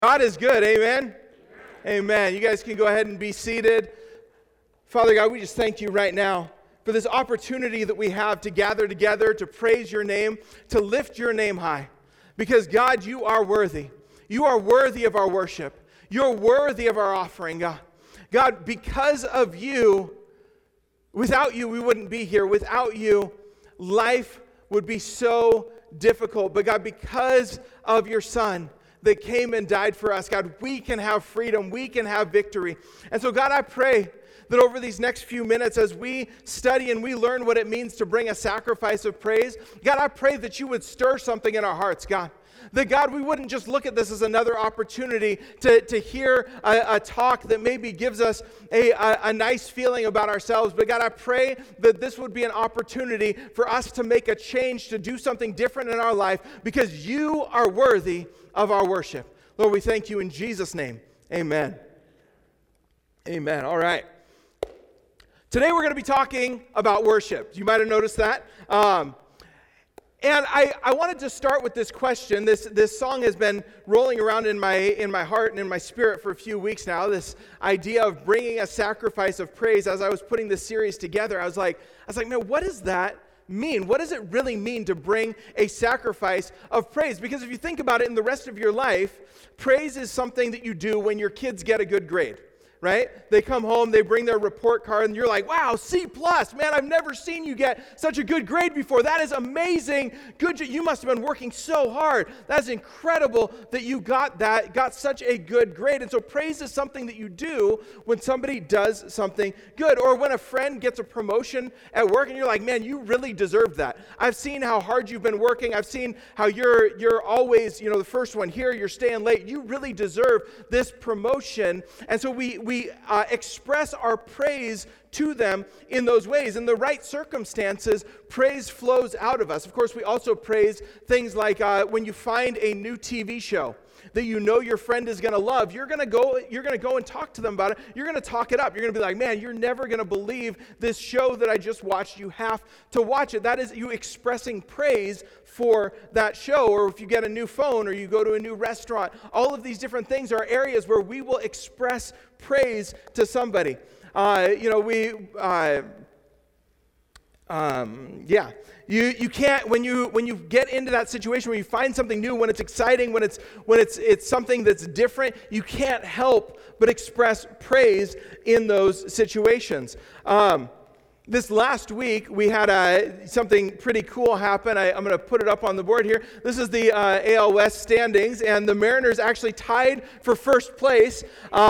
God is good, amen? Amen. You guys can go ahead and be seated. Father God, we just thank you right now for this opportunity that we have to gather together, to praise your name, to lift your name high. Because God, you are worthy. You are worthy of our worship. You're worthy of our offering, God. God, because of you, without you, we wouldn't be here. Without you, life would be so difficult. But God, because of your Son that came and died for us, God, we can have freedom. We can have victory. And so, God, I pray that over these next few minutes, as we study and we learn what it means to bring a sacrifice of praise, God, I pray that you would stir something in our hearts, God. That, God, we wouldn't just look at this as another opportunity to hear a talk that maybe gives us a nice feeling about ourselves. But, God, I pray that this would be an opportunity for us to make a change, to do something different in our life, because you are worthy of our worship. Lord, we thank you in Jesus' name. Amen. Amen. All right. Today we're going to be talking about worship. You might have noticed that. And I wanted to start with this question. This song has been rolling around in my heart and in my spirit for a few weeks now. This idea of bringing a sacrifice of praise. As I was putting this series together, I was like, man, what does that mean? What does it really mean to bring a sacrifice of praise? Because if you think about it in the rest of your life, praise is something that you do when your kids get a good grade. Right? They come home, they bring their report card, and you're like, wow, C+, man, I've never seen you get such a good grade before. That is amazing. You must have been working so hard. That's incredible that you got such a good grade. And so praise is something that you do when somebody does something good. Or when a friend gets a promotion at work, and you're like, man, you really deserve that. I've seen how hard you've been working. I've seen how you're always, the first one here, you're staying late. You really deserve this promotion. And so we express our praise to them in those ways. In the right circumstances, praise flows out of us. Of course, we also praise things like when you find a new TV show that you know your friend is going to love, you're going to go and talk to them about it. You're going to talk it up. You're going to be like, man, you're never going to believe this show that I just watched. You have to watch it. That is you expressing praise for that show. Or if you get a new phone or you go to a new restaurant, all of these different things are areas where we will express praise to somebody. You can't, when you get into that situation where you find something new, when it's exciting, when it's something that's different, you can't help but express praise in those situations. This last week, we had something pretty cool happen. I'm going to put it up on the board here. This is the AL West standings, and the Mariners actually tied for first place.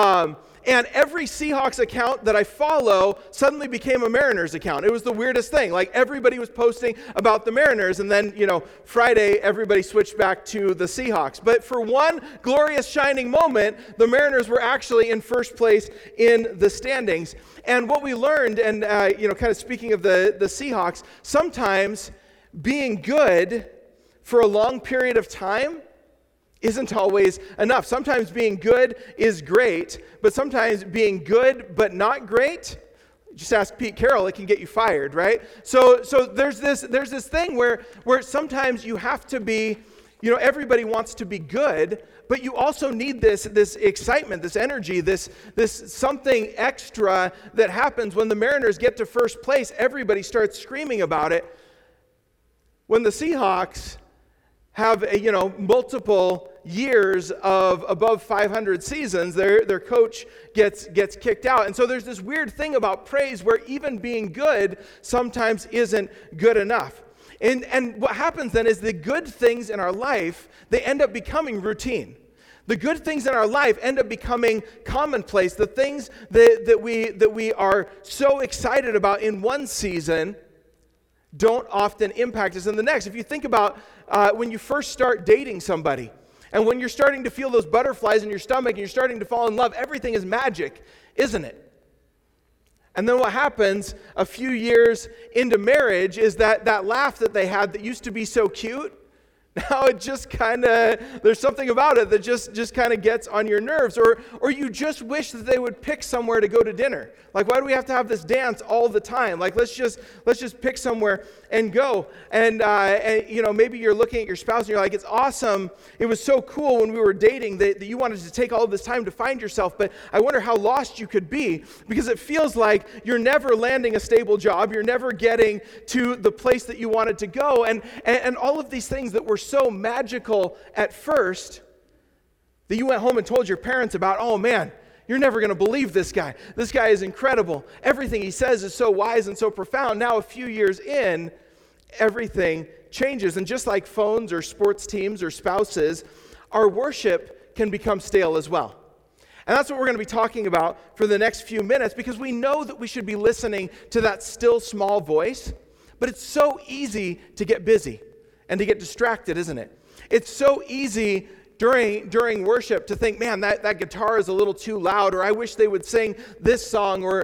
And every Seahawks account that I follow suddenly became a Mariners account. It was the weirdest thing. Like, everybody was posting about the Mariners, and then, Friday, everybody switched back to the Seahawks. But for one glorious shining moment, the Mariners were actually in first place in the standings. And what we learned, and, kind of speaking of the Seahawks, sometimes being good for a long period of time isn't always enough. Sometimes being good is great, but sometimes being good but not great, just ask Pete Carroll, it can get you fired, right? So there's this thing where sometimes you have to be, everybody wants to be good, but you also need this excitement, this energy, this something extra that happens when the Mariners get to first place. Everybody starts screaming about it. When the Seahawks have multiple years of above 500 seasons, their coach gets kicked out. And so there's this weird thing about praise where even being good sometimes isn't good enough. And what happens then is the good things in our life, they end up becoming routine. The good things in our life end up becoming commonplace. The things that we are so excited about in one season don't often impact us in the next. If you think about when you first start dating somebody, and when you're starting to feel those butterflies in your stomach and you're starting to fall in love, everything is magic, isn't it? And then what happens a few years into marriage is that laugh that they had that used to be so cute Now it just kind of, there's something about it that just kind of gets on your nerves. Or you just wish that they would pick somewhere to go to dinner. Like, why do we have to have this dance all the time? Like, let's just pick somewhere and go. And maybe you're looking at your spouse and you're like, it's awesome. It was so cool when we were dating that you wanted to take all of this time to find yourself. But I wonder how lost you could be, because it feels like you're never landing a stable job. You're never getting to the place that you wanted to go. And all of these things that were so magical at first that you went home and told your parents about, oh man, you're never going to believe this guy. This guy is incredible. Everything he says is so wise and so profound. Now, a few years in, everything changes. And just like phones or sports teams or spouses, our worship can become stale as well. And that's what we're going to be talking about for the next few minutes, because we know that we should be listening to that still small voice, but it's so easy to get busy and to get distracted, isn't it? It's so easy during worship to think, man, that guitar is a little too loud, or I wish they would sing this song, or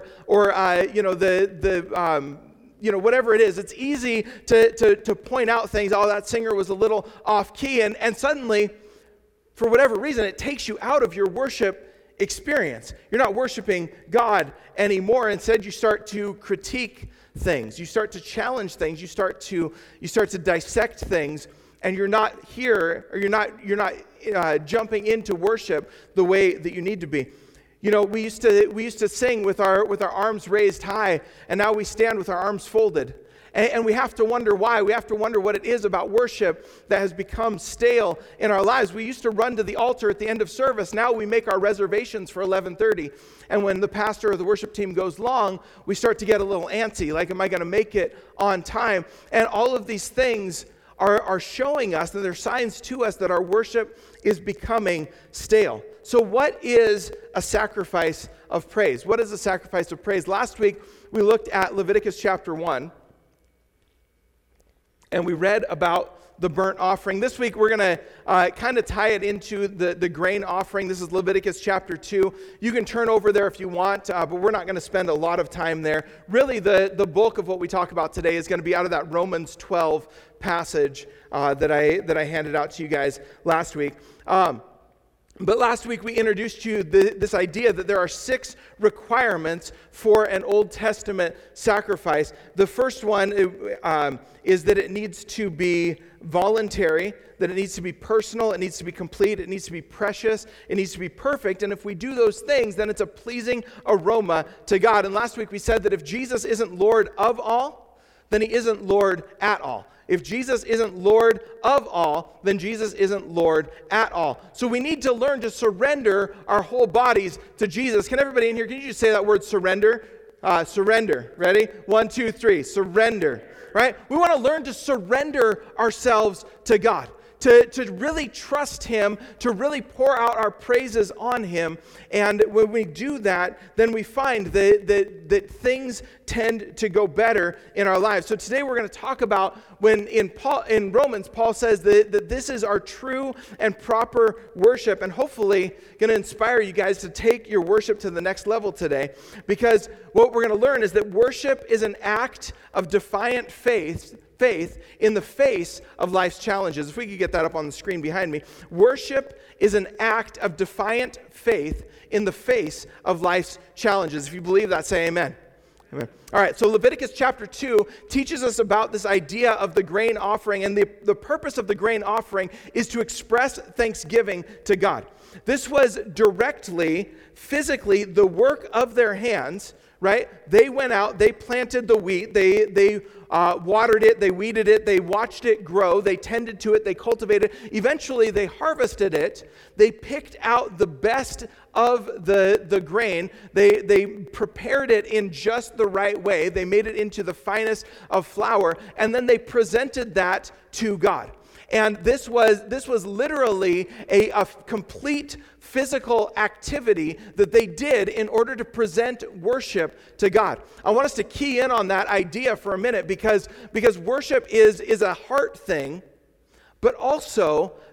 whatever it is. It's easy to point out things. Oh, that singer was a little off key, and suddenly, for whatever reason, it takes you out of your worship experience. You're not worshiping God anymore. Instead, you start to critique things. You start to challenge things. You start to dissect things, and you're not here, or you're not jumping into worship the way that you need to be. You know, we used to sing with our arms raised high, and now we stand with our arms folded. And we have to wonder why. We have to wonder what it is about worship that has become stale in our lives. We used to run to the altar at the end of service. Now we make our reservations for 11:30. And when the pastor or the worship team goes long, we start to get a little antsy. Like, am I going to make it on time? And all of these things are showing us, and they're signs to us that our worship is becoming stale. So what is a sacrifice of praise? What is a sacrifice of praise? Last week, we looked at Leviticus chapter 1. And we read about the burnt offering. This week, we're going to kind of tie it into the grain offering. This is Leviticus chapter 2. You can turn over there if you want, but we're not going to spend a lot of time there. Really, the bulk of what we talk about today is going to be out of that Romans 12 passage that I handed out to you guys last week. But last week we introduced you this idea that there are 6 requirements for an Old Testament sacrifice. The first one is that it needs to be voluntary, that it needs to be personal, it needs to be complete, it needs to be precious, it needs to be perfect. And if we do those things, then it's a pleasing aroma to God. And last week we said that if Jesus isn't Lord of all, then he isn't Lord at all. If Jesus isn't Lord of all, then Jesus isn't Lord at all. So we need to learn to surrender our whole bodies to Jesus. Can everybody in here, can you just say that word surrender? Surrender. Ready? 1, 2, 3. Surrender. Right? We want to learn to surrender ourselves to God. To really trust him, to really pour out our praises on him. And when we do that, then we find that things tend to go better in our lives. So today we're going to talk about when in Romans, Paul says that this is our true and proper worship, and hopefully going to inspire you guys to take your worship to the next level today, because what we're going to learn is that worship is an act of defiant faith in the face of life's challenges. If we could get that up on the screen behind me. Worship is an act of defiant faith in the face of life's challenges. If you believe that, say amen. Amen. All right, so Leviticus chapter 2 teaches us about this idea of the grain offering, and the purpose of the grain offering is to express thanksgiving to God. This was directly, physically, the work of their hands, right? They went out, they planted the wheat, they watered it, they weeded it, they watched it grow, they tended to it, they cultivated it. Eventually, they harvested it. They picked out the best of the grain. They prepared it in just the right way. They made it into the finest of flour, and then they presented that to God. And this was literally a complete physical activity that they did in order to present worship to God. I want us to key in on that idea for a minute, because worship is a heart thing, but also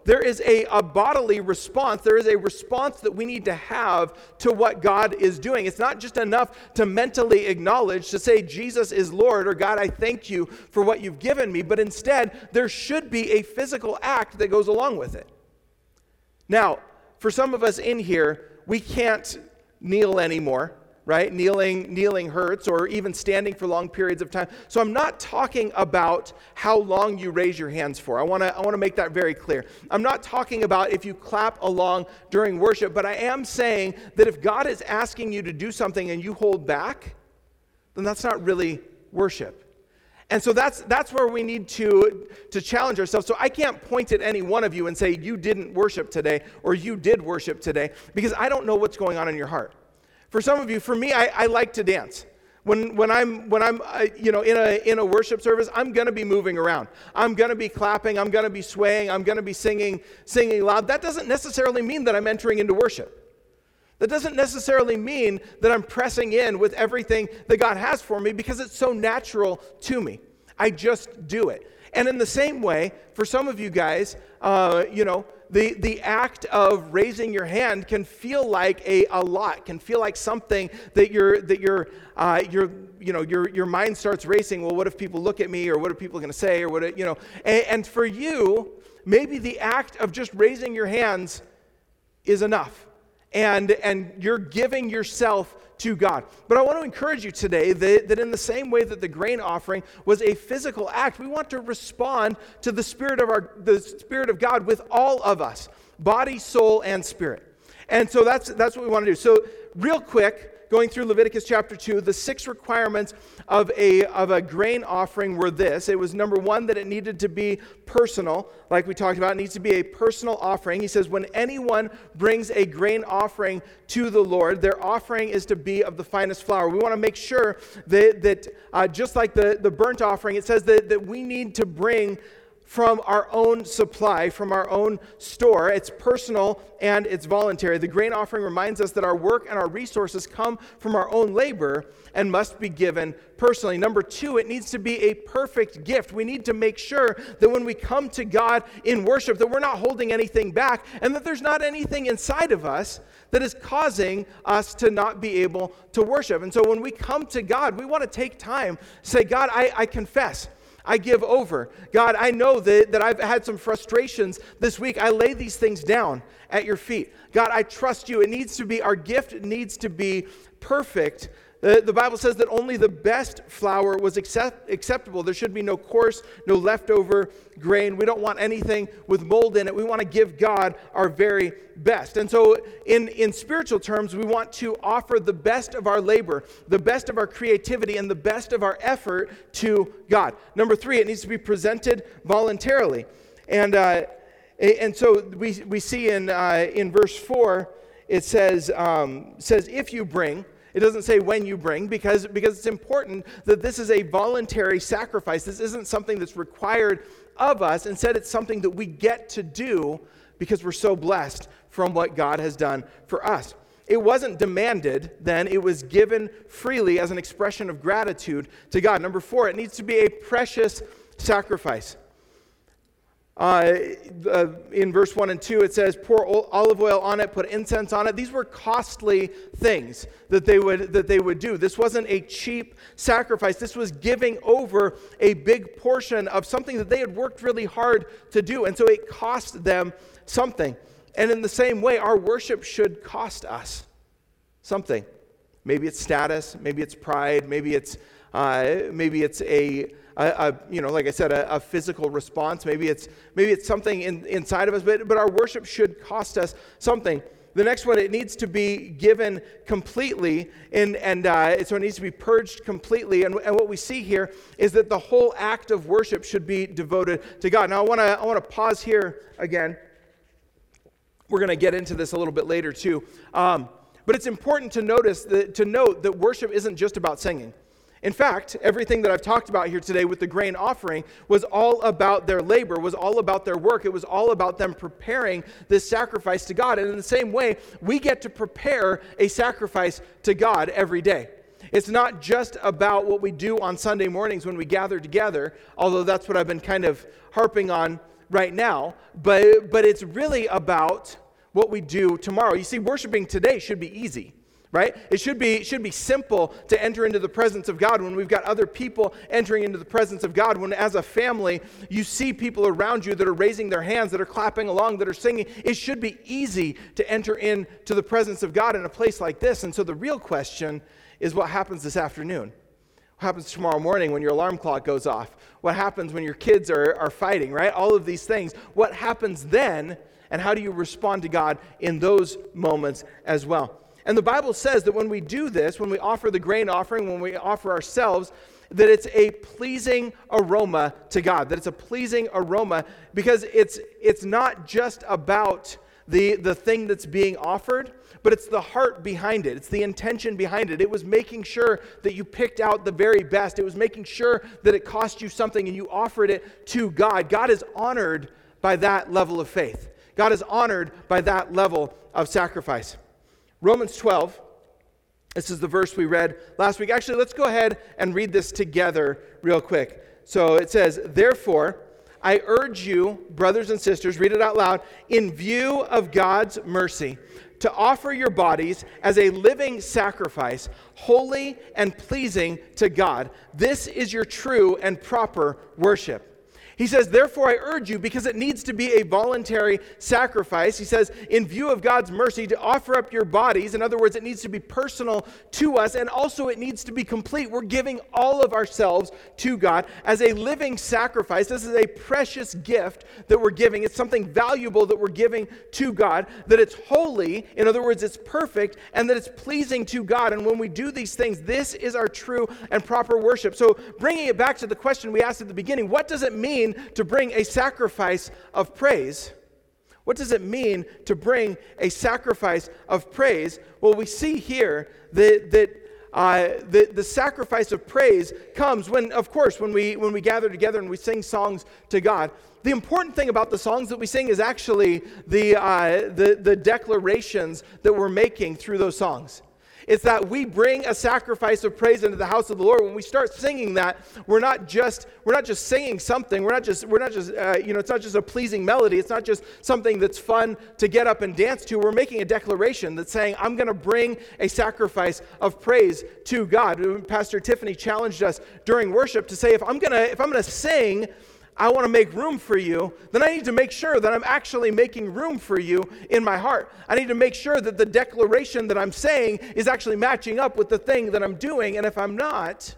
there is a bodily response. There is a response that we need to have to what God is doing. It's not just enough to mentally acknowledge, to say, Jesus is Lord, or God, I thank you for what you've given me, but instead, there should be a physical act that goes along with it. Now, for some of us in here, we can't kneel anymore, right? Kneeling hurts, or even standing for long periods of time. So I'm not talking about how long you raise your hands for. I want to make that very clear. I'm not talking about if you clap along during worship, but I am saying that if God is asking you to do something and you hold back, then that's not really worship. And so that's where we need to challenge ourselves. So I can't point at any one of you and say, you didn't worship today, or you did worship today, because I don't know what's going on in your heart. For some of you, for me, I like to dance. When I'm in a worship service, I'm going to be moving around. I'm going to be clapping. I'm going to be swaying. I'm going to be singing loud. That doesn't necessarily mean that I'm entering into worship. That doesn't necessarily mean that I'm pressing in with everything that God has for me, because it's so natural to me. I just do it. And in the same way, for some of you guys, the act of raising your hand can feel like a lot, can feel like something that your mind starts racing. Well, what if people look at me, or what are people going to say, or and for you, maybe the act of just raising your hands is enough. And you're giving yourself to God. But I want to encourage you today that in the same way that the grain offering was a physical act, we want to respond to the Spirit of God with all of us, body, soul, and spirit. And so that's what we want to do. So real quick, going through Leviticus chapter 2, the 6 requirements of a grain offering were this. It was, number 1, that it needed to be personal. Like we talked about, it needs to be a personal offering. He says, when anyone brings a grain offering to the Lord, their offering is to be of the finest flour. We want to make sure that just like the burnt offering, it says that we need to bring from our own supply, from our own store. It's personal and it's voluntary. The grain offering reminds us that our work and our resources come from our own labor and must be given personally. Number 2, it needs to be a perfect gift. We need to make sure that when we come to God in worship, that we're not holding anything back, and that there's not anything inside of us that is causing us to not be able to worship. And so when we come to God, we want to take time, say, God, I confess. I give over. God, I know that I've had some frustrations this week. I lay these things down at your feet. God, I trust you. Our gift needs to be perfect. The Bible says that only the best flour was acceptable. There should be no coarse, no leftover grain. We don't want anything with mold in it. We want to give God our very best. And so in spiritual terms, we want to offer the best of our labor, the best of our creativity, and the best of our effort to God. Number 3, it needs to be presented voluntarily. And so we see in verse 4, it says if you bring. It doesn't say when you bring, because it's important that this is a voluntary sacrifice. This isn't something that's required of us. Instead, it's something that we get to do because we're so blessed from what God has done for us. It wasn't demanded then. It was given freely as an expression of gratitude to God. Number 4, it needs to be a precious sacrifice. In verse 1 and 2, it says, pour olive oil on it, put incense on it. These were costly things that they would do. This wasn't a cheap sacrifice. This was giving over a big portion of something that they had worked really hard to do. And so it cost them something. And in the same way, our worship should cost us something. Maybe it's status, maybe it's pride, maybe it's like I said, a physical response. Maybe it's something inside of us, but our worship should cost us something. The next one, it needs to be given completely, so it needs to be purged completely. And what we see here is that the whole act of worship should be devoted to God. Now, I want to pause here again. We're going to get into this a little bit later too, but it's important to note that worship isn't just about singing. In fact, everything that I've talked about here today with the grain offering was all about their labor, was all about their work. It was all about them preparing this sacrifice to God. And in the same way, we get to prepare a sacrifice to God every day. It's not just about what we do on Sunday mornings when we gather together, although that's what I've been kind of harping on right now, but it's really about what we do tomorrow. You see, worshiping today should be easy, right? It should be simple to enter into the presence of God when we've got other people entering into the presence of God. When as a family, you see people around you that are raising their hands, that are clapping along, that are singing. It should be easy to enter into the presence of God in a place like this. And so the real question is what happens this afternoon? What happens tomorrow morning when your alarm clock goes off? What happens when your kids are fighting, right? All of these things. What happens then, and how do you respond to God in those moments as well? And the Bible says that when we do this, when we offer the grain offering, when we offer ourselves, that it's a pleasing aroma to God, that it's a pleasing aroma because it's not just about the thing that's being offered, but it's the heart behind it. It's the intention behind it. It was making sure that you picked out the very best. It was making sure that it cost you something and you offered it to God. God is honored by that level of faith. God is honored by that level of sacrifice. Romans 12, this is the verse we read last week. Actually, let's go ahead and read this together real quick. So it says, "Therefore, I urge you, brothers and sisters," read it out loud, "in view of God's mercy, to offer your bodies as a living sacrifice, holy and pleasing to God. This is your true and proper worship." He says, therefore I urge you, because it needs to be a voluntary sacrifice. He says, in view of God's mercy, to offer up your bodies. In other words, it needs to be personal to us, and also it needs to be complete. We're giving all of ourselves to God as a living sacrifice. This is a precious gift that we're giving. It's something valuable that we're giving to God, that it's holy, in other words, it's perfect, and that it's pleasing to God. And when we do these things, this is our true and proper worship. So bringing it back to the question we asked at the beginning, what does it mean to bring a sacrifice of praise? What does it mean to bring a sacrifice of praise? Well, we see here that the sacrifice of praise comes when, of course, when we gather together and we sing songs to God. The important thing about the songs that we sing is actually the declarations that we're making through those songs. It's that we bring a sacrifice of praise into the house of the Lord. When we start singing that, we're not just singing something. It's not just a pleasing melody. It's not just something that's fun to get up and dance to. We're making a declaration that's saying, I'm going to bring a sacrifice of praise to God. Pastor Tiffany challenged us during worship to say, if I'm going to sing, I want to make room for you, then I need to make sure that I'm actually making room for you in my heart. I need to make sure that the declaration that I'm saying is actually matching up with the thing that I'm doing. And if I'm not,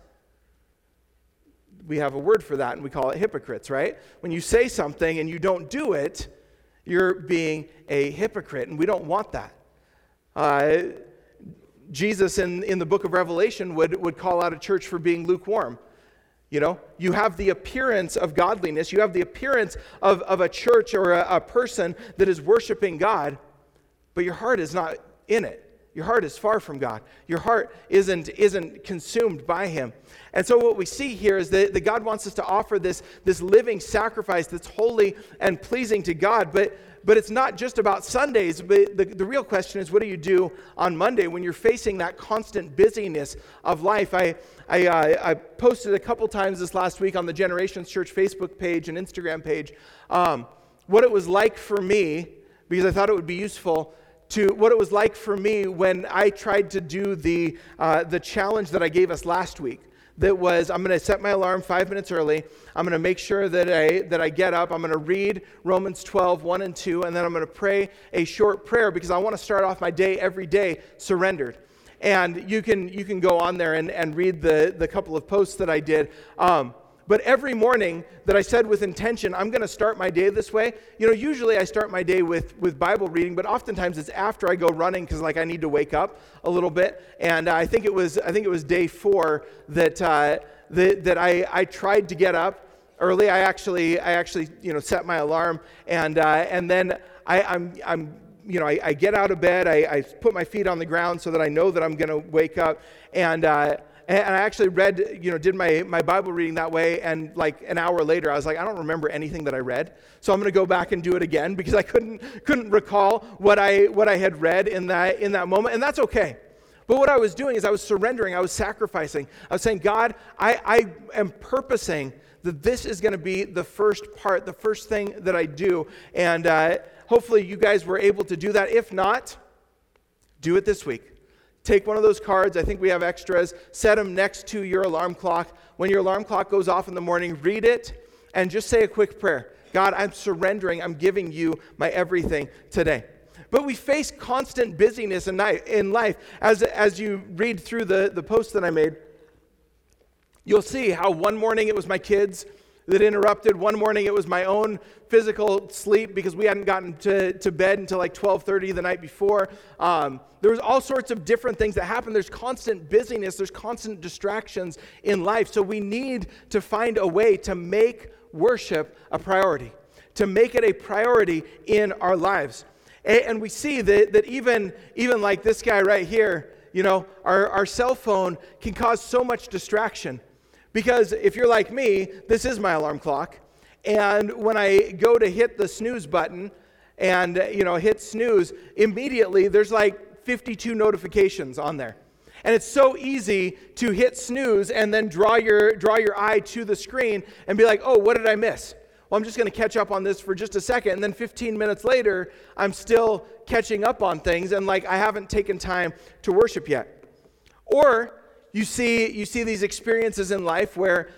we have a word for that, and we call it hypocrites, right? When you say something and you don't do it, you're being a hypocrite, and we don't want that. Jesus in the book of Revelation would call out a church for being lukewarm. You know, you have the appearance of godliness. You have the appearance of a church or a person that is worshiping God, but your heart is not in it. Your heart is far from God. Your heart isn't consumed by Him. And so what we see here is that God wants us to offer this living sacrifice that's holy and pleasing to God, but it's not just about Sundays. But the real question is, what do you do on Monday when you're facing that constant busyness of life? I posted a couple times this last week on the Generations Church Facebook page and Instagram page what it was like for me, because I thought it would be useful, to what it was like for me when I tried to do the challenge that I gave us last week. That was, I'm going to set my alarm 5 minutes early. I'm going to make sure that I get up. I'm going to read Romans 12, 1 and 2, and then I'm going to pray a short prayer because I want to start off my day every day surrendered. And you can go on there and read the couple of posts that I did. But every morning that I said with intention, I'm going to start my day this way. You know, usually I start my day with Bible reading, but oftentimes it's after I go running because I need to wake up a little bit. And I think it was day 4 that I tried to get up early. I actually set my alarm and then I get out of bed. I put my feet on the ground so that I know that I'm going to wake up, and I actually read, did my Bible reading that way, and like an hour later, I was like, I don't remember anything that I read, so I'm going to go back and do it again because I couldn't recall what I had read in that moment, and that's okay. But what I was doing is I was surrendering, I was sacrificing. I was saying, God, I am purposing that this is going to be the first part, the first thing that I do. And hopefully you guys were able to do that. If not, do it this week. Take one of those cards. I think we have extras. Set them next to your alarm clock. When your alarm clock goes off in the morning, read it and just say a quick prayer. God, I'm surrendering. I'm giving you my everything today. But we face constant busyness in life. As you read through the post that I made, you'll see how one morning it was my kids that interrupted. One morning it was my own physical sleep because we hadn't gotten to bed until like 12:30 the night before. There was all sorts of different things that happen. There's constant busyness. There's constant distractions in life. So we need to find a way to make worship a priority, to make it a priority in our lives. And we see that even like this guy right here, our cell phone can cause so much distraction. Because if you're like me, this is my alarm clock. And when I go to hit the snooze button and, hit snooze, immediately there's like 52 notifications on there. And it's so easy to hit snooze and then draw your eye to the screen and be like, oh, what did I miss? Well, I'm just going to catch up on this for just a second. And then 15 minutes later, I'm still catching up on things. And I haven't taken time to worship yet. Or you see these experiences in life where,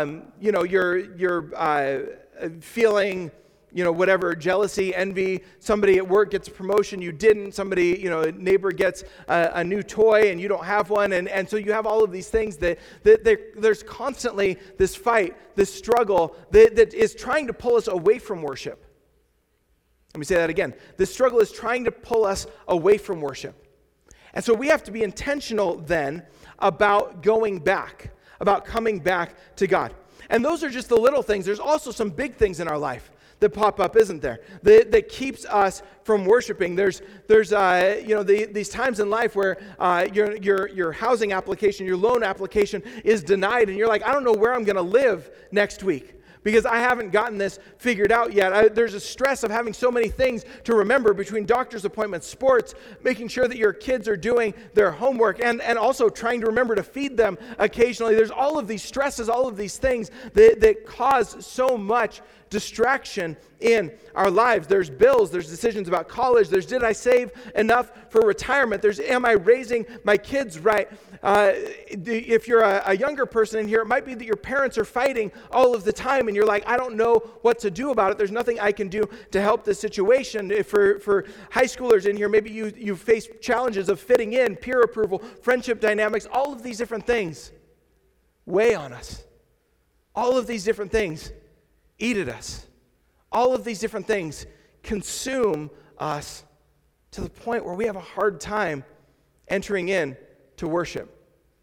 you're feeling, whatever, jealousy, envy. Somebody at work gets a promotion, you didn't. Somebody, a neighbor gets a new toy and you don't have one. And so you have all of these things that there's constantly this fight, this struggle that is trying to pull us away from worship. Let me say that again. This struggle is trying to pull us away from worship. And so we have to be intentional then about going back, about coming back to God. And those are just the little things. There's also some big things in our life that pop up, isn't there? That keeps us from worshiping. There's these times in life where your housing application, your loan application is denied, and you're like, I don't know where I'm going to live next week because I haven't gotten this figured out yet. There's a stress of having so many things to remember between doctor's appointments, sports, making sure that your kids are doing their homework, and also trying to remember to feed them occasionally. There's all of these stresses, all of these things that cause so much distraction in our lives. There's bills, there's decisions about college, there's did I save enough for retirement, there's am I raising my kids right? If you're a younger person in here, it might be that your parents are fighting all of the time and you're like, I don't know what to do about it. There's nothing I can do to help this situation. If for high schoolers in here, maybe you face challenges of fitting in, peer approval, friendship dynamics, all of these different things weigh on us. All of these different things eat at us. All of these different things consume us to the point where we have a hard time entering in to worship.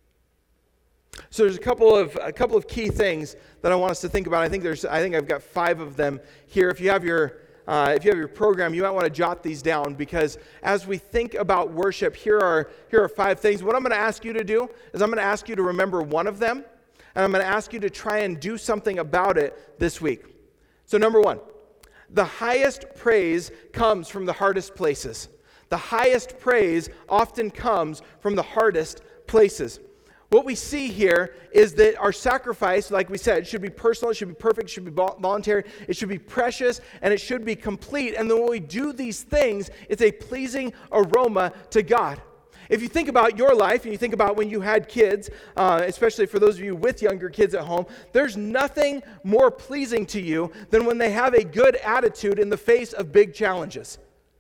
So there's a couple of key things that I want us to think about. I think I've got 5 of them here. If you have your program, you might want to jot these down, because as we think about worship, here are 5 things. What I'm going to ask you to do is I'm going to ask you to remember one of them, and I'm going to ask you to try and do something about it this week. So number 1, the highest praise comes from the hardest places. The highest praise often comes from the hardest places. What we see here is that our sacrifice, like we said, should be personal, it should be perfect, it should be voluntary, it should be precious, and it should be complete. And then when we do these things, it's a pleasing aroma to God. If you think about your life and you think about when you had kids, especially for those of you with younger kids at home, there's nothing more pleasing to you than when they have a good attitude in the face of big challenges.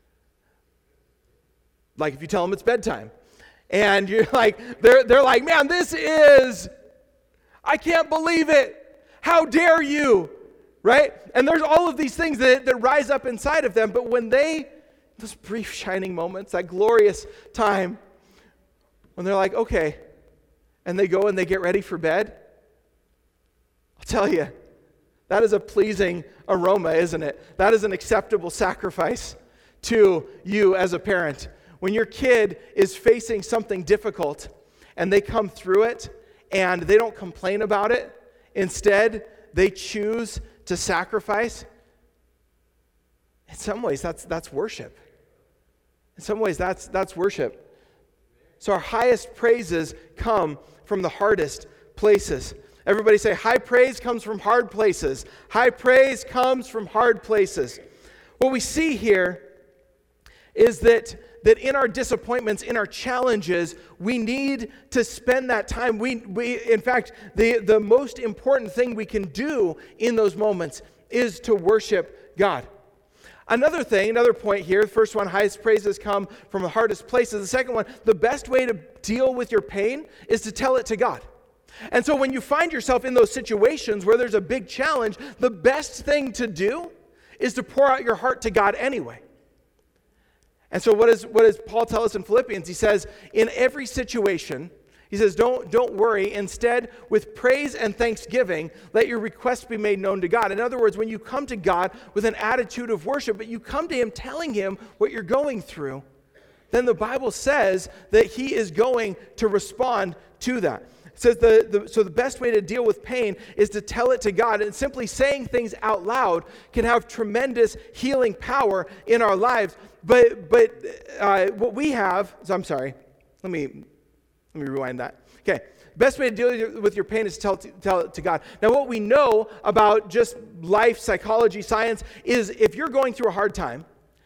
Like if you tell them it's bedtime and you're like, they're like, man, I can't believe it. How dare you? Right? And there's all of these things that rise up inside of them, but when those brief shining moments, that glorious time, when they're like, okay, and they go and they get ready for bed, I'll tell you, that is a pleasing aroma, isn't it? That is an acceptable sacrifice to you as a parent. When your kid is facing something difficult and they come through it and they don't complain about it, instead they choose to sacrifice, in some ways that's worship. In some ways that's worship. So our highest praises come from the hardest places. Everybody say, high praise comes from hard places. High praise comes from hard places. What we see here is that in our disappointments, in our challenges, we need to spend that time. In fact, the most important thing we can do in those moments is to worship God. Another point here, the first one, highest praises come from the hardest places. The second one, the best way to deal with your pain is to tell it to God. And so when you find yourself in those situations where there's a big challenge, the best thing to do is to pour out your heart to God anyway. And so what does Paul tell us in Philippians? He says, in every situation, he says, don't worry. Instead, with praise and thanksgiving, let your requests be made known to God. In other words, when you come to God with an attitude of worship, but you come to him telling him what you're going through, then the Bible says that he is going to respond to that. It says so the best way to deal with pain is to tell it to God. And simply saying things out loud can have tremendous healing power in our lives. But what we have, I'm sorry, let me rewind that. Okay, best way to deal with your pain is to tell it to God. Now, what we know about just life, psychology, science, is if you're going through a hard time,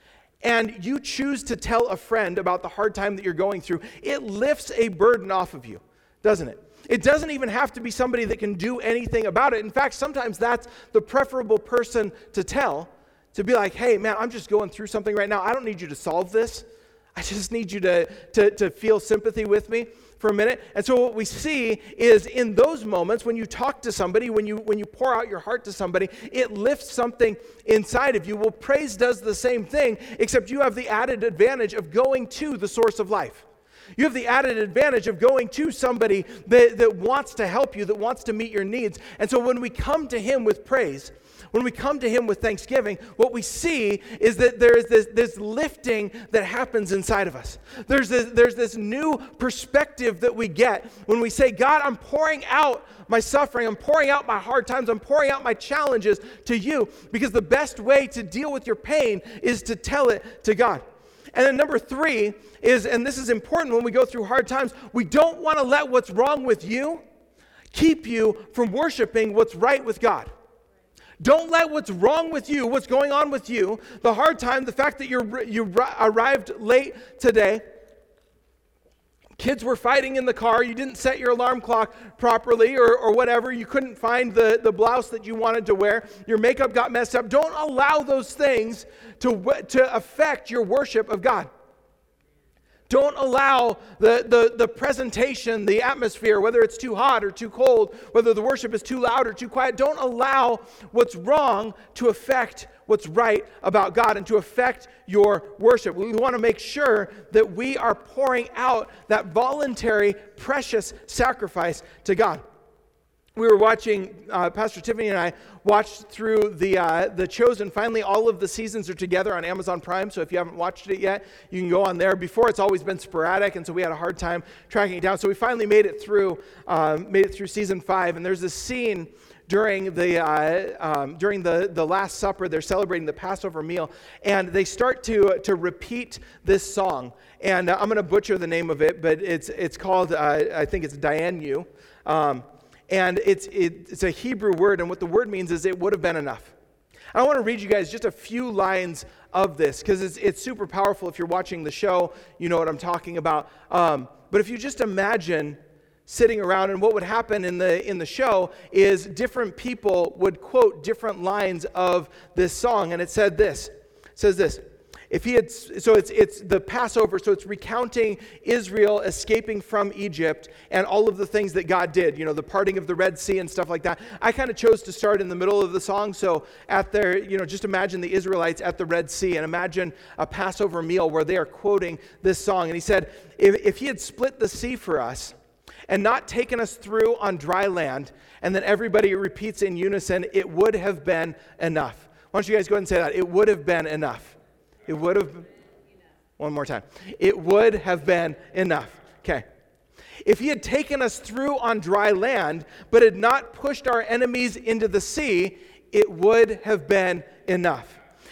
and you choose to tell a friend about the hard time that you're going through, it lifts a burden off of you, doesn't it? It doesn't even have to be somebody that can do anything about it. In fact, sometimes that's the preferable person to tell, to be like, hey, man, I'm just going through something right now. I don't need you to solve this. I just need you to feel sympathy with me for a minute. And so what we see is in those moments when you talk to somebody, when you pour out your heart to somebody, it lifts something inside of you. Well, praise does the same thing, except you have the added advantage of going to the source of life. You have the added advantage of going to somebody that wants to help you, that wants to meet your needs. And so when we come to him with praise, when we come to him with thanksgiving, what we see is that there is this lifting that happens inside of us. There's this new perspective that we get when we say, God, I'm pouring out my suffering, I'm pouring out my hard times, I'm pouring out my challenges to you, because the best way to deal with your pain is to tell it to God. And then number 3 is, and this is important when we go through hard times, we don't want to let what's wrong with you keep you from worshiping what's right with God. Don't let what's wrong with you, what's going on with you, the hard time, the fact that you arrived late today, kids were fighting in the car, you didn't set your alarm clock properly or whatever, you couldn't find the blouse that you wanted to wear, your makeup got messed up. Don't allow those things to affect your worship of God. Don't allow the presentation, the atmosphere, whether it's too hot or too cold, whether the worship is too loud or too quiet, don't allow what's wrong to affect what's right about God and to affect your worship. We want to make sure that we are pouring out that voluntary, precious sacrifice to God. We were watching, Pastor Tiffany and I watched through The Chosen. Finally, all of the seasons are together on Amazon Prime, so if you haven't watched it yet, you can go on there. Before, it's always been sporadic, and so we had a hard time tracking it down. So we finally made it through season 5, and there's this scene during the Last Supper. They're celebrating the Passover meal, and they start to repeat this song. And I'm going to butcher the name of it, but it's called, I think it's Dayenu. And it's a Hebrew word, and what the word means is it would have been enough. I want to read you guys just a few lines of this, because it's super powerful. If you're watching the show, you know what I'm talking about. But if you just imagine sitting around, and what would happen in the show is different people would quote different lines of this song, and it says this. So it's the Passover, so it's recounting Israel escaping from Egypt and all of the things that God did, the parting of the Red Sea and stuff like that. I kind of chose to start in the middle of the song, so just imagine the Israelites at the Red Sea and imagine a Passover meal where they are quoting this song. And he said, if he had split the sea for us and not taken us through on dry land, and then everybody repeats in unison, it would have been enough. Why don't you guys go ahead and say that? It would have been enough. It would have, one more time. It would have been enough. Okay. If he had taken us through on dry land, but had not pushed our enemies into the sea, it would have been enough.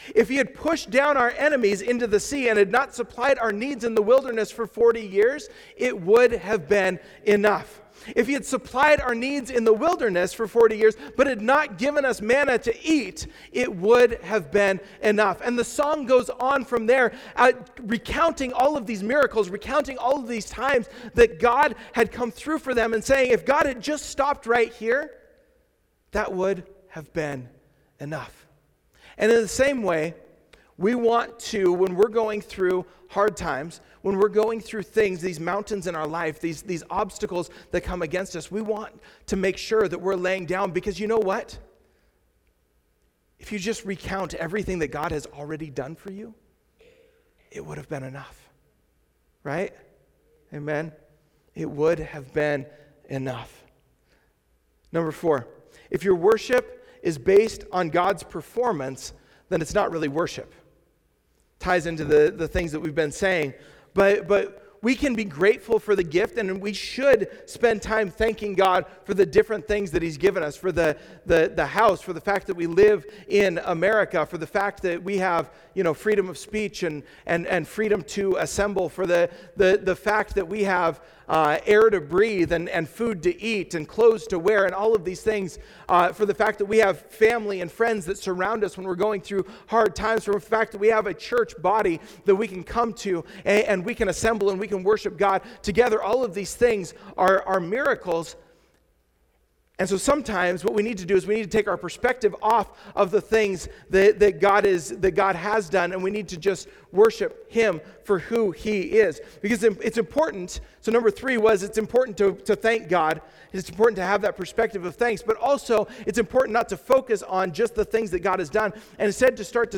If he had pushed down our enemies into the sea and had not supplied our needs in the wilderness for 40 years, it would have been enough. If he had supplied our needs in the wilderness for 40 years, but had not given us manna to eat, it would have been enough. And the song goes on from there, recounting all of these miracles, recounting all of these times that God had come through for them and saying, if God had just stopped right here, that would have been enough. And in the same way, we want to, when we're going through hard times, when we're going through things, these mountains in our life, these obstacles that come against us, we want to make sure that we're laying down, because you know what? If you just recount everything that God has already done for you, it would have been enough, right? Amen? It would have been enough. Number 4, if your worship is based on God's performance, then it's not really worship. Ties into the things that we've been saying. But we can be grateful for the gift, and we should spend time thanking God for the different things that he's given us, for the house, for the fact that we live in America, for the fact that we have, freedom of speech and freedom to assemble, for the fact that we have air to breathe and food to eat and clothes to wear and all of these things, for the fact that we have family and friends that surround us when we're going through hard times, for the fact that we have a church body that we can come to and we can assemble and we can worship God together. All of these things are miracles. And so sometimes what we need to do is we need to take our perspective off of the things that God has done, and we need to just worship him for who he is. Because it's important. So number 3 was it's important to thank God. It's important to have that perspective of thanks, but also it's important not to focus on just the things that God has done, and instead to start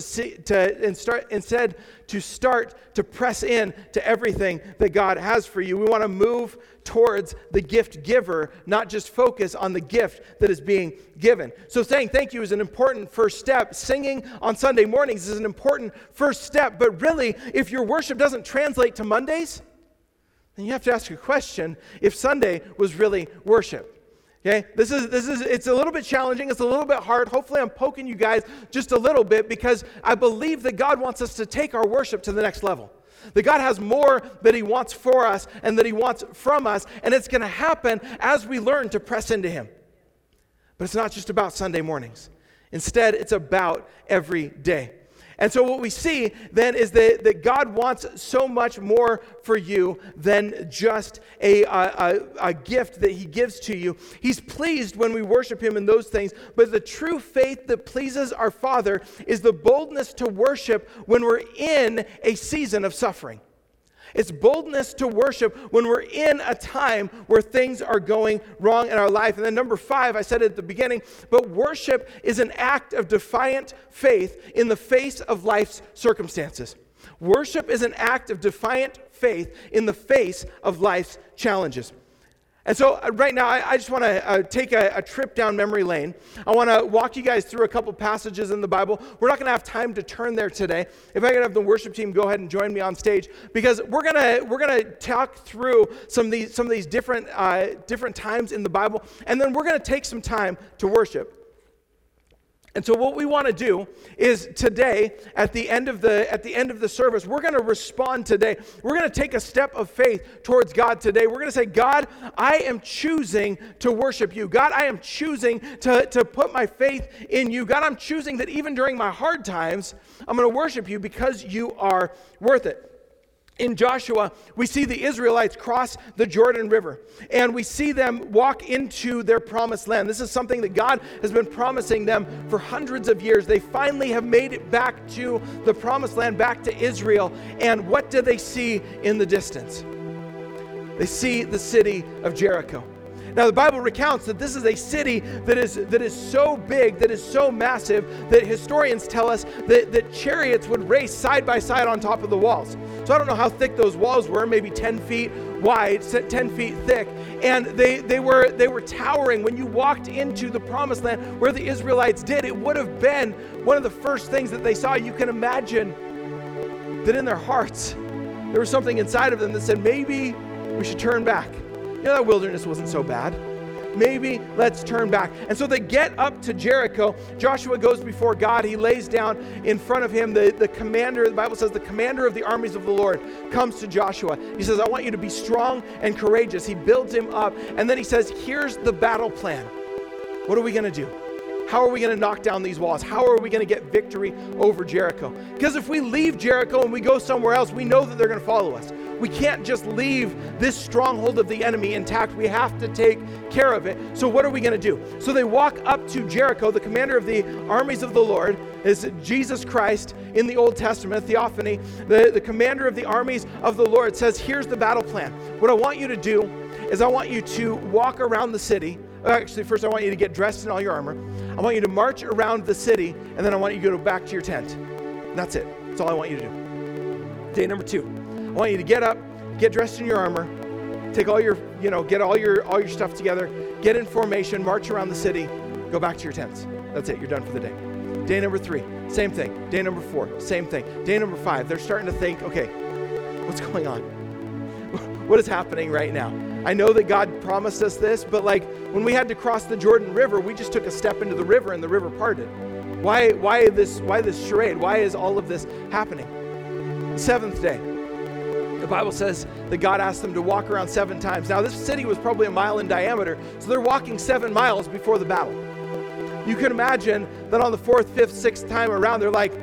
to press in to everything that God has for you. We want to move towards the gift giver, not just focus on the gift that is being given. So saying thank you is an important first step. Singing on Sunday mornings is an important first step, but really, if your worship doesn't translate to Mondays, then you have to ask a question if Sunday was really worship. Okay, it's a little bit challenging. It's a little bit hard. Hopefully I'm poking you guys just a little bit, because I believe that God wants us to take our worship to the next level. That God has more that he wants for us and that he wants from us, and it's going to happen as we learn to press into him. But it's not just about Sunday mornings. Instead, it's about every day. And so what we see then is that God wants so much more for you than just a gift that he gives to you. He's pleased when we worship him in those things, but the true faith that pleases our Father is the boldness to worship when we're in a season of suffering. It's boldness to worship when we're in a time where things are going wrong in our life. And then number 5, I said it at the beginning, but worship is an act of defiant faith in the face of life's circumstances. Worship is an act of defiant faith in the face of life's challenges. And so right now, I just want to take a trip down memory lane. I want to walk you guys through a couple passages in the Bible. We're not going to have time to turn there today. If I could have the worship team go ahead and join me on stage, because we're gonna talk through some of these different times in the Bible, and then we're going to take some time to worship. And so what we want to do is today, at the end of the service, we're going to respond today. We're going to take a step of faith towards God today. We're going to say, God, I am choosing to worship you. God, I am choosing to put my faith in you. God, I'm choosing that even during my hard times, I'm going to worship you because you are worth it. In Joshua, we see the Israelites cross the Jordan River, and we see them walk into their promised land. This is something that God has been promising them for hundreds of years. They finally have made it back to the promised land, back to Israel. And what do they see in the distance? They see the city of Jericho. Now, the Bible recounts that this is a city that is so big, that is so massive, that historians tell us that chariots would race side by side on top of the walls. So I don't know how thick those walls were, maybe 10 feet wide, 10 feet thick. And they were towering. When you walked into the promised land where the Israelites did, it would have been one of the first things that they saw. You can imagine that in their hearts, there was something inside of them that said, maybe we should turn back. That wilderness wasn't so bad. maybe let's turn back. And so they get up to Jericho. Joshua goes before God. He lays down in front of him. The commander, the Bible says, the commander of the armies of the Lord comes to Joshua. He says, I want you to be strong and courageous. He builds him up. And then he says, here's the battle plan. What are we going to do? How are we going to knock down these walls? How are we going to get victory over Jericho? Because if we leave Jericho and we go somewhere else, we know that they're going to follow us. We can't just leave this stronghold of the enemy intact. We have to take care of it. So what are we going to do? So they walk up to Jericho. The commander of the armies of the Lord is Jesus Christ in the Old Testament, theophany. The commander of the armies of the Lord says, here's the battle plan. What I want you to do is I want you to walk around the city. Actually, first I want you to get dressed in all your armor. I want you to march around the city, and then I want you to go back to your tent. And that's it. That's all I want you to do. Day number 2. I want you to get up, get dressed in your armor, take all your, get all your stuff together, get in formation, march around the city, go back to your tents. That's it. You're done for the day. Day number 3, same thing. Day number 4, same thing. Day number 5, they're starting to think, okay, what's going on? What is happening right now? I know that God promised us this, but like when we had to cross the Jordan River, we just took a step into the river and the river parted. Why this charade? Why is all of this happening? The 7th day, the Bible says that God asked them to walk around 7 times. Now this city was probably a mile in diameter, so they're walking 7 miles before the battle. You can imagine that on the 4th, 5th, 6th time around, they're like,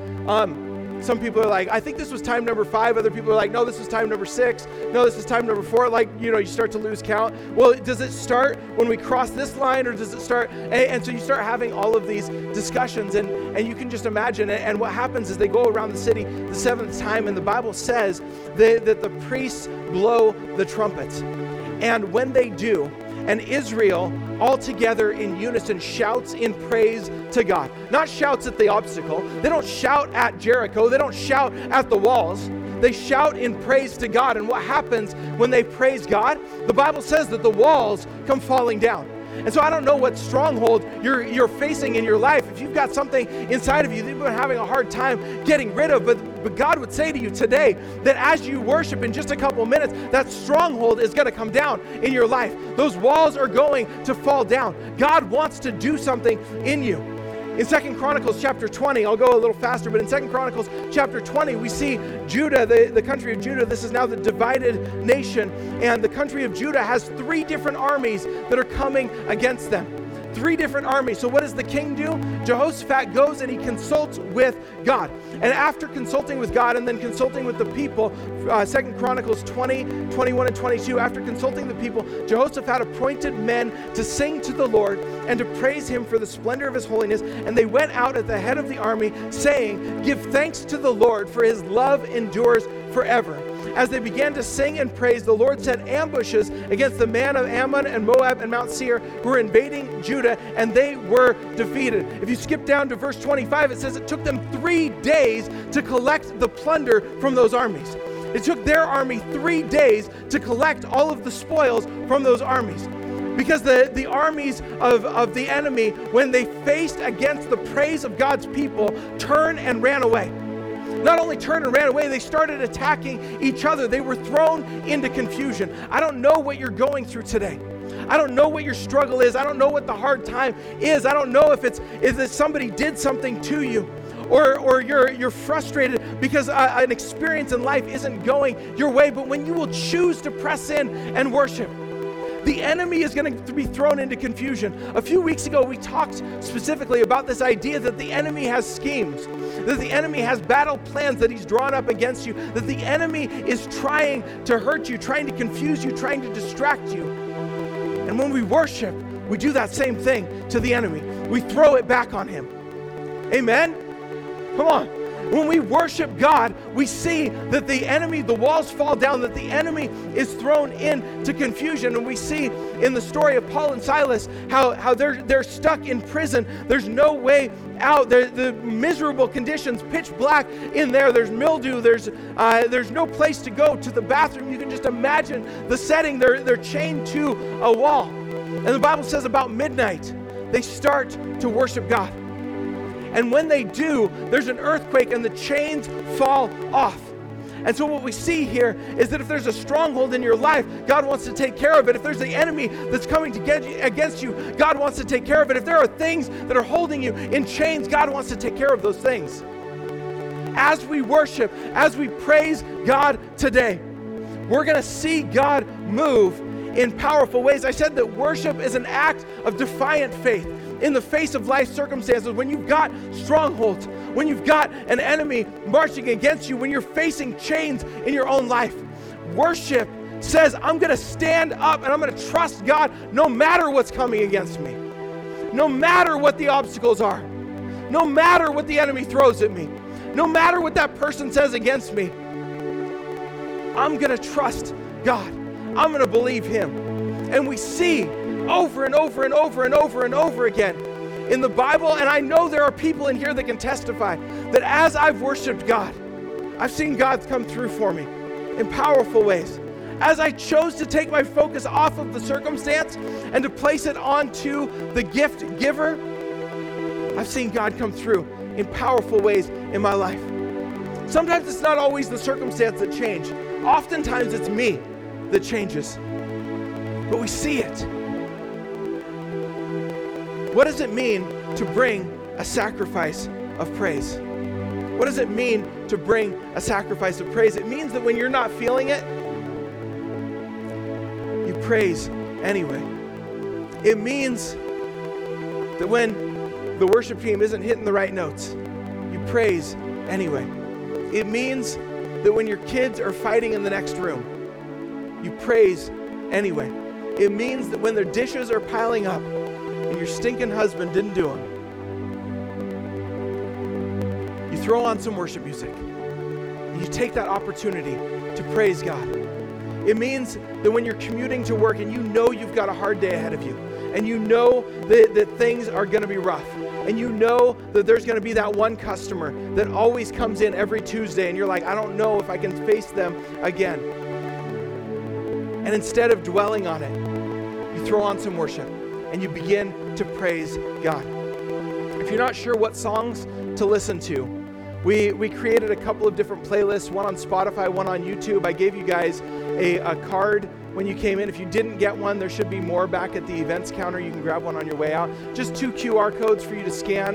some people are like, I think this was time number 5. Other people are like, no, this was time number 6. No, this is time number 4. Like, you start to lose count. Well, does it start when we cross this line, or does it start? And so you start having all of these discussions, and you can just imagine it. And what happens is they go around the city the 7th time, and the Bible says that the priests blow the trumpets. And when they do, and Israel all together in unison shouts in praise to God. Not shouts at the obstacle. They don't shout at Jericho. They don't shout at the walls. They shout in praise to God. And what happens when they praise God? The Bible says that the walls come falling down. And so I don't know what stronghold you're facing in your life. If you've got something inside of you that you've been having a hard time getting rid of, but God would say to you today that as you worship in just a couple minutes, that stronghold is going to come down in your life. Those walls are going to fall down. God wants to do something in you. In 2 Chronicles chapter 20, I'll go a little faster, but in 2 Chronicles chapter 20, we see Judah, the country of Judah. This is now the divided nation, and the country of Judah has 3 different armies that are coming against them. 3 different armies. So what does the king do? Jehoshaphat goes and he consults with God. And after consulting with God and then consulting with the people, 2 Chronicles 20, 21, and 22, after consulting the people, Jehoshaphat appointed men to sing to the Lord and to praise him for the splendor of his holiness. And they went out at the head of the army saying, "Give thanks to the Lord, for his love endures forever." As they began to sing and praise, the Lord set ambushes against the men of Ammon and Moab and Mount Seir who were invading Judah, and they were defeated. If you skip down to verse 25, it says it took them 3 days to collect the plunder from those armies. It took their army 3 days to collect all of the spoils from those armies. Because the armies of the enemy, when they faced against the praise of God's people, turned and ran away. Not only turned and ran away, they started attacking each other. They were thrown into confusion. I don't know what you're going through today. I don't know what your struggle is. I don't know what the hard time is. I don't know if it's somebody did something to you, or you're frustrated because an experience in life isn't going your way. But when you will choose to press in and worship, the enemy is going to be thrown into confusion. A few weeks ago, we talked specifically about this idea that the enemy has schemes, that the enemy has battle plans that he's drawn up against you, that the enemy is trying to hurt you, trying to confuse you, trying to distract you. And when we worship, we do that same thing to the enemy. We throw it back on him. Amen? Come on. When we worship God, we see that the enemy, the walls fall down, that the enemy is thrown into confusion. And we see in the story of Paul and Silas how they're stuck in prison. There's no way out. The miserable conditions, pitch black in there. There's mildew. There's no place to go to the bathroom. You can just imagine the setting. They're chained to a wall. And the Bible says about midnight, they start to worship God. And when they do, there's an earthquake and the chains fall off. And so what we see here is that if there's a stronghold in your life, God wants to take care of it. If there's the enemy that's coming to get against you, God wants to take care of it. If there are things that are holding you in chains, God wants to take care of those things. As we worship, as we praise God today, we're going to see God move in powerful ways. I said that worship is an act of defiant faith in the face of life circumstances. When you've got strongholds, when you've got an enemy marching against you, when you're facing chains in your own life, worship says, I'm going to stand up and I'm going to trust God no matter what's coming against me, no matter what the obstacles are, no matter what the enemy throws at me, no matter what that person says against me. I'm going to trust God. I'm going to believe Him. And we see over and over and over and over and over again in the Bible, and I know there are people in here that can testify that as I've worshiped God, I've seen God come through for me in powerful ways. As I chose to take my focus off of the circumstance and to place it onto the gift giver, I've seen God come through in powerful ways in my life. Sometimes it's not always the circumstance that change. Oftentimes it's me that changes. But we see it. What does it mean to bring a sacrifice of praise? What does it mean to bring a sacrifice of praise? It means that when you're not feeling it, you praise anyway. It means that when the worship team isn't hitting the right notes, you praise anyway. It means that when your kids are fighting in the next room, you praise anyway. It means that when their dishes are piling up and your stinking husband didn't do them, you throw on some worship music and you take that opportunity to praise God. It means that when you're commuting to work and you know you've got a hard day ahead of you, and you know that things are going to be rough, and you know that there's going to be that one customer that always comes in every Tuesday, and you're like, I don't know if I can face them again. And instead of dwelling on it, you throw on some worship and you begin to praise God. If you're not sure what songs to listen to, we created a couple of different playlists, one on Spotify, one on YouTube. I gave you guys a card when you came in. If you didn't get one, there should be more back at the events counter. You can grab one on your way out. Just 2 QR codes for you to scan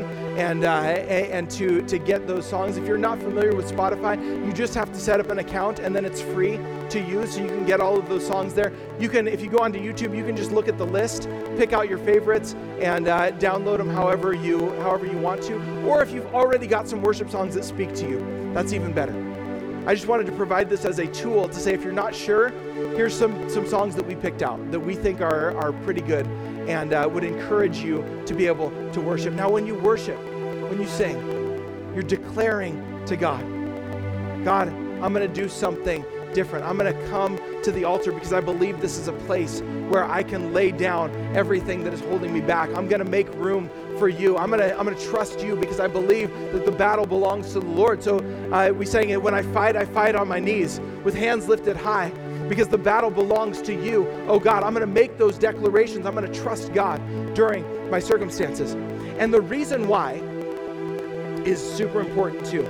and to get those songs. If you're not familiar with Spotify, you just have to set up an account and then it's free to use, so you can get all of those songs there. You can, if you go onto YouTube, you can just look at the list, pick out your favorites, and download them however you want to. Or if you've already got some worship songs that speak to you, that's even better. I just wanted to provide this as a tool to say, if you're not sure, here's some songs that we picked out that we think are pretty good and would encourage you to be able to worship. Now, when you worship, when you sing, you're declaring to God, God, I'm going to do something different. I'm going to come to the altar because I believe this is a place where I can lay down everything that is holding me back. I'm going to make room for you. I'm going to trust you because I believe that the battle belongs to the Lord. So we sang it, when I fight on my knees with hands lifted high because the battle belongs to you. Oh God, I'm going to make those declarations. I'm going to trust God during my circumstances. And the reason why is super important too.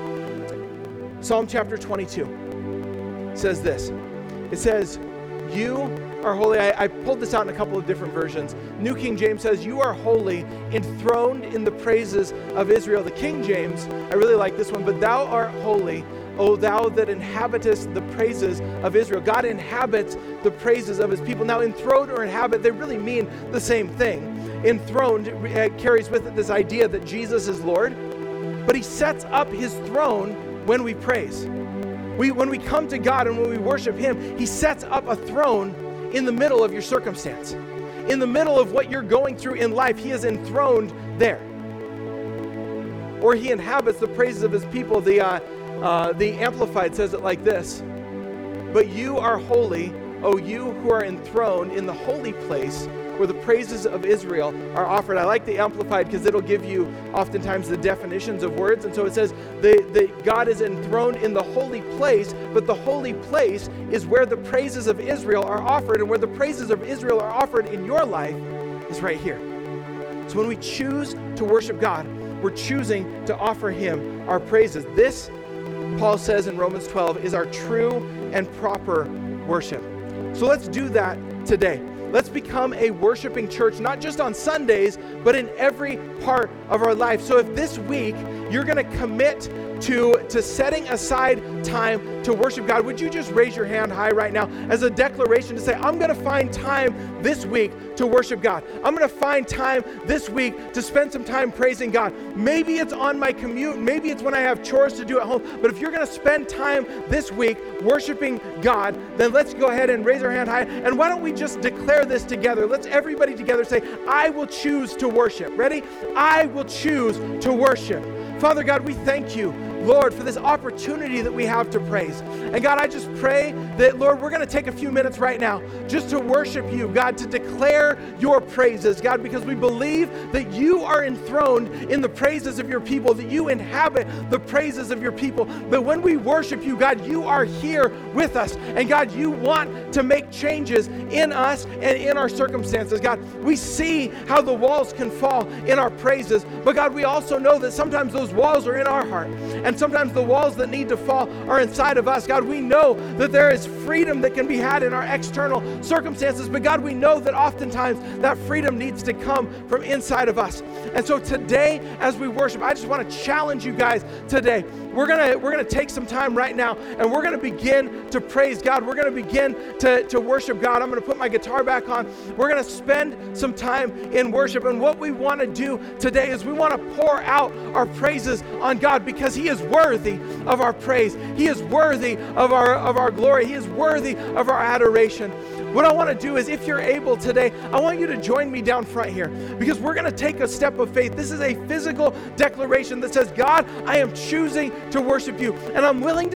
Psalm chapter 22 says this. It says, you are holy. I pulled this out in a couple of different versions. New King James says, you are holy, enthroned in the praises of Israel. The King James, I really like this one, but thou art holy, O thou that inhabitest the praises of Israel. God inhabits the praises of his people. Now, enthroned or inhabit, they really mean the same thing. Enthroned carries with it this idea that Jesus is Lord, but he sets up his throne when we praise. When we come to God and when we worship him, he sets up a throne in the middle of your circumstance. In the middle of what you're going through in life, he is enthroned there. Or he inhabits the praises of his people. The Amplified says it like this: but you are holy, O you who are enthroned in the holy place where the praises of Israel are offered. I like the Amplified because it'll give you oftentimes the definitions of words. And so it says that God is enthroned in the holy place, but the holy place is where the praises of Israel are offered, and where the praises of Israel are offered in your life is right here. So when we choose to worship God, we're choosing to offer him our praises. This Paul says in Romans 12, is our true and proper worship. So let's do that today. Let's become a worshiping church, not just on Sundays, but in every part of our life. So if this week you're going to commit to setting aside time to worship God, would you just raise your hand high right now as a declaration to say, I'm going to find time this week to worship God. I'm going to find time this week to spend some time praising God. Maybe it's on my commute. Maybe it's when I have chores to do at home. But if you're going to spend time this week worshiping God, then let's go ahead and raise our hand high. And why don't we just declare this together? Let's everybody together say, I will choose to worship. Ready? I will choose to worship. Father God, we thank you, Lord, for this opportunity that we have to praise. And God, I just pray that, Lord, we're going to take a few minutes right now just to worship you, God, to declare your praises, God, because we believe that you are enthroned in the praises of your people, that you inhabit the praises of your people. But when we worship you, God, you are here with us. And God, you want to make changes in us and in our circumstances. God, we see how the walls can fall in our praises, but God, we also know that sometimes those walls are in our heart. And sometimes the walls that need to fall are inside of us. God, we know that there is freedom that can be had in our external circumstances, but God, we know that oftentimes that freedom needs to come from inside of us. And so today, as we worship, I just want to challenge you guys today. We're gonna take some time right now, and we're gonna begin to praise God. We're gonna begin to worship God. I'm gonna put my guitar back on. We're gonna spend some time in worship. And what we want to do today is we want to pour out our praises on God, because He is worthy of our praise. He is worthy of our glory. He is worthy of our adoration. What I want to do is, if you're able today, I want you to join me down front here, because we're going to take a step of faith. This is a physical declaration that says, God, I am choosing to worship you, and I'm willing to